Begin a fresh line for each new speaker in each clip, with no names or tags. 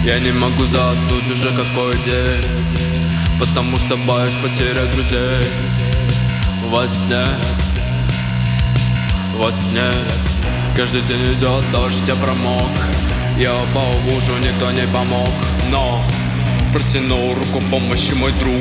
Я не могу заснуть уже какой день, потому что боюсь потерять друзей. Во сне, во сне каждый день идет дождь, я промок. Я упал в лужу, никто не помог, но протянул руку помощи мой друг.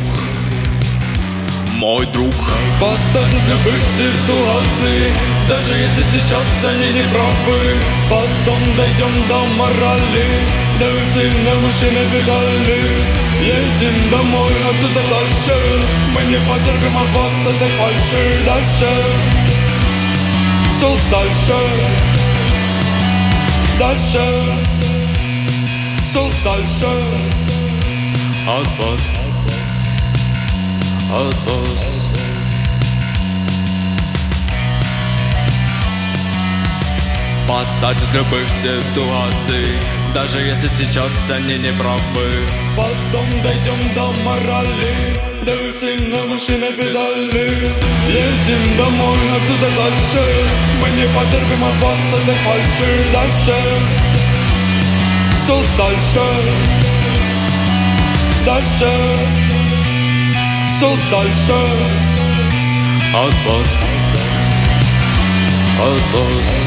Мой друг
спасать из любых ситуаций, даже если сейчас они не правы. Потом дойдем до морали, до сильной машины педали. Едем домой, отсюда дальше. Мы не потерпим от вас этой фальши. Дальше, все дальше. Дальше, все дальше.
от вас, от вас. Спасать из любых ситуаций, даже если сейчас они не правы.
Потом дойдем до морали, до сильной машины педали. Едем домой, отсюда дальше. Мы не потерпим от вас этой фальши. Дальше, все дальше. Дальше, все дальше.
От вас, от вас.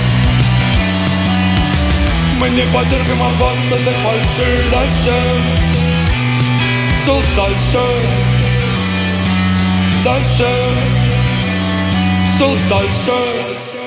Мы не потерпим от вас этой фальши. Дальше, все дальше. Дальше, все дальше.